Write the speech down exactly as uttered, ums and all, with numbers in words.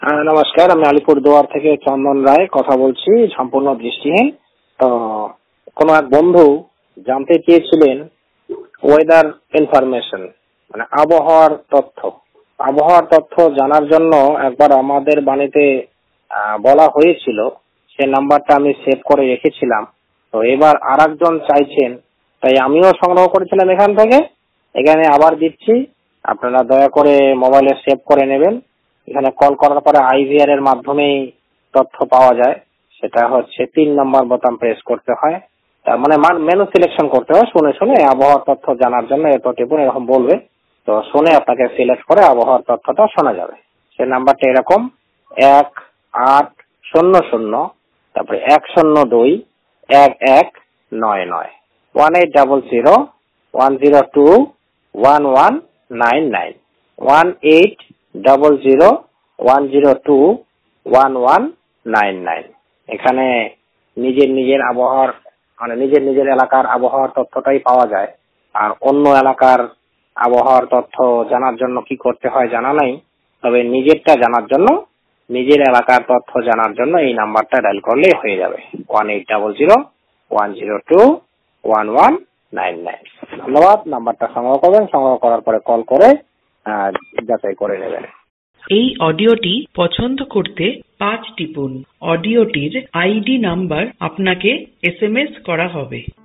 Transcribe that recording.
হ্যাঁ, নমস্কার। আমি আলিপুরদুয়ার থেকে চন্দন রায় কথা বলছি, সম্পূর্ণ দৃষ্টিহীন। তো কোনো এক বন্ধু জানতে চেয়েছিলেন ওয়েদার ইনফরমেশন, মানে আবহাওয়ার তথ্য। আবহাওয়ার তথ্য জানার জন্য একবার আমাদের বাণীতে আহ, বলা হয়েছিল, সে নাম্বারটা আমি সেভ করে রেখেছিলাম। তো এবার আর একজন চাইছেন, তাই আমিও সংগ্রহ করেছিলাম এখান থেকে। এখানে আবার দিচ্ছি, আপনারা দয়া করে মোবাইলে সেভ করে নেবেন। এখানে কল করার পরে আইভিআর এর মাধ্যমেই তথ্য পাওয়া যায়। সেটা হচ্ছে তিন নম্বর বোতাম প্রেস করতে হয়, তার মানে মেনু সিলেকশন করতে হয়। শুনে শুনে আবহাওয়ার তথ্য জানার জন্য এত টিপুন এরকম বলবে, তো শুনে আপনাকে সিলেক্ট করে আবহাওয়ার তথ্যটা শোনা যাবে। সে নাম্বারটা এরকম: এক আট শূন্য শূন্য, তারপরে এক শূন্য দুই এক এক নয় নয়, one eight double zero one zero two one one nine nine, one eight double zero one zero two one one nine nine. এখানে নিজের নিজের আবহাওয়ার মানে নিজের নিজের এলাকার আবহাওয়ার তথ্যটাই পাওয়া যায়। আর অন্য এলাকার আবহাওয়ার তথ্য জানার জন্য কি করতে হয় জানা নাই, তবে নিজেরটা জানার জন্য, নিজের এলাকার তথ্য জানার জন্য এই নাম্বারটা ডায়াল করলেই হয়ে যাবে, one eight double zero one zero two one one nine nine. ধন্যবাদ। নাম্বারটা সংগ্রহ করবেন, সংগ্রহ করার পরে কল করে যাচাই করে নেবেন। এই অডিওটি পছন্দ করতে পাঁচ টিপুন। অডিওটির আইডি নাম্বার আপনাকে এস এম এস করা হবে।